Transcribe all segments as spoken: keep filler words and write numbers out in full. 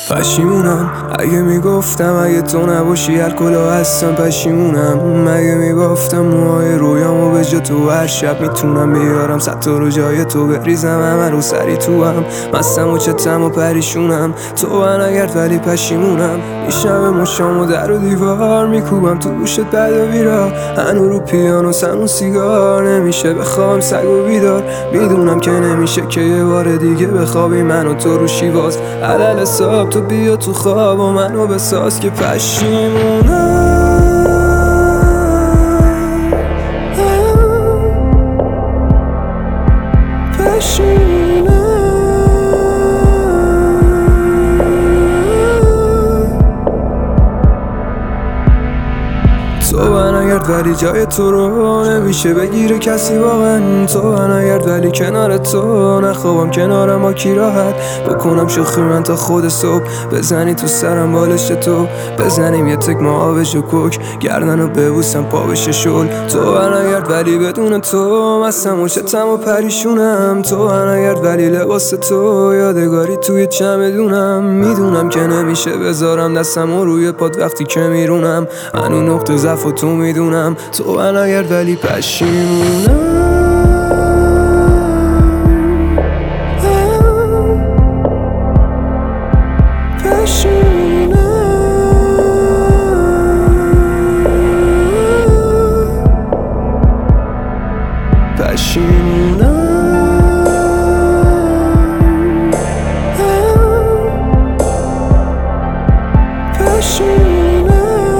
پشیمونم اگه میگفتم اگه تو نباشی هر کلا هستم. پشیمونم اگه میگفتم موهای رویامو به جا تو هر شب میتونم بیارم صد تا رو جای تو بریزم همه رو سری تو هم مستم و چتم و پریشونم تو نگرد ولی پشیمونم میشم مشامو در و دیوار میکوبم تو گوشت بد و بیرار هنو رو پیانو سن و سیگار نمیشه بخوام سگ و بیدار میدونم که نمیشه که یه بار دیگه بخوابی من و تو رو شیواز علل حساب تو بیا تو خواب و منو بساز که پشیمونم پشیمونم تو نگرد ولی جای تو رو نمیشه بگیره کسی واقعا تو نگرد ولی کنار تو نخوابم کنارم با کی راحت بکنم شوخی من تا خود صبح بزنی تو سرم بالش تو بزنیم یه تک ما آبش و کوک گردنو ببوسم پا بشه شل تو نگرد ولی بدون تو مستم و چتم و پریشونم تو نگرد ولی لباس تو یادگاری توی چمدونم میدونم که نمیشه بذارم دستم روی پاد وقتی که میرونم هنو نقطه ضعف و تو میدونم تو نگرد ولی پشیمونم پشیمونم پشیمونم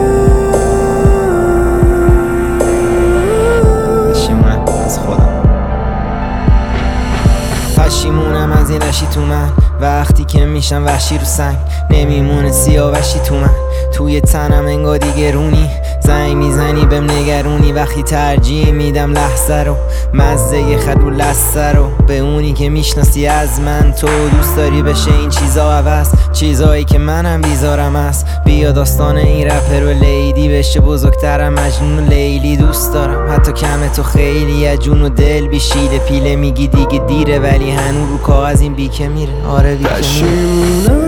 پشیمونم از این رشی تو من وقتی که میشم وحشی رو سنگ نمیمونه سیاوشی تو من توی تنم انگار دیگه رونی زنگ میزنی بهم نگرونی وقتی ترجیح میدم لحظه رو مزه یه خط رو لسه رو به اونی که میشناسی از من تو دوست داری بشه این چیزا عوض چیزایی که منم بیزارم است بیا داستان این رپر و لیدی بشه بزرگترم مجنون و لیلی دوست دارم حتی کم تو خیلی از جون و دل بیشیله پیله میگی دیگه دیره ولی هنو رو کاغذ این بیکه میره آره بیکه میره